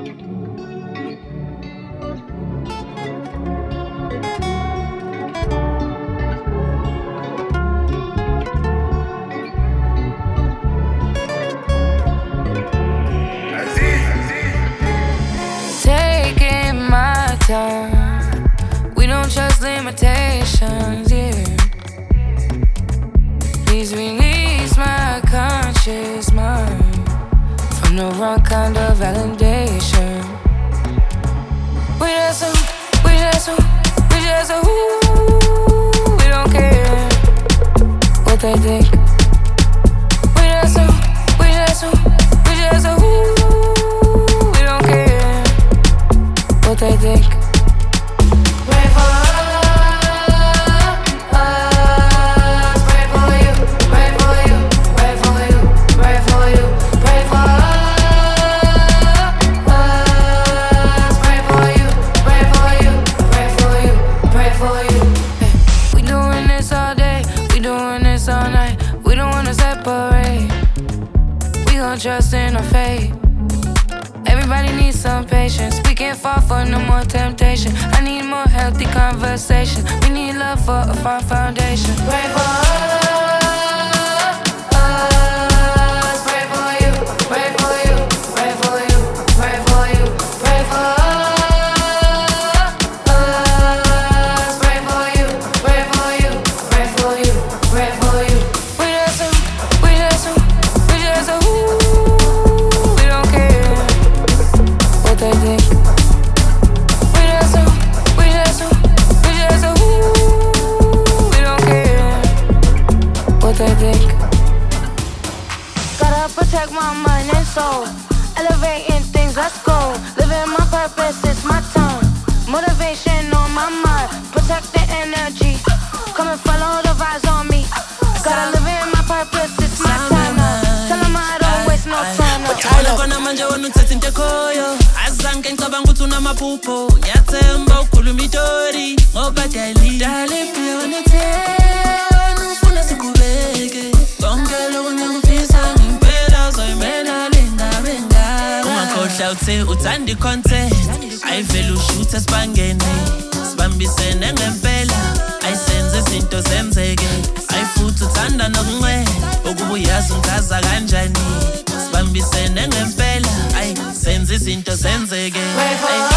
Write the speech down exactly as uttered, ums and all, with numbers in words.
We don't trust limitations, yeah. Please release my conscious mind from the wrong kind of validation. We just a, we just a, we just a who. We don't care what they think. We just a, we just a, we just a who. We don't care what they think. Trust in our fate. Everybody needs some patience. We can't fall for no more temptation. I need more healthy conversation. We need love for a firm foundation. Pray for us, us. Pray for you, pray for you, pray for you, pray for you, pray for us, us. Pray for you, pray for you, pray for you, pray for you. We just a, we just a, we just a who. They think we just a, we just a, we just a who. We don't care what they think. Gotta protect my mind and soul. Elevating things, let's go. Living my purpose, it's my time. Motivation on my mind. Protect the energy. Come and follow the vibes on me. Gotta live in my purpose, it's my time now. Tell them I don't waste no time now. Azange ngicabanga ukuthi unamaphupho ngiyathemba ukhuluma itori ngoba dali dali phela thena ufuna siqhubeke konke lokho ngikufisa ngempela uzoyimela lengabe ngaba ungakhohlwa uthe uthanda icontent ayivela ushuthe sibangene sibambisene ngempela ayisenze izinto zenzeke ayifuthi uthanda nokunqela ukuba uyazi ngaza kanjani sibambisene ngempela ay senze izinto zenzeke.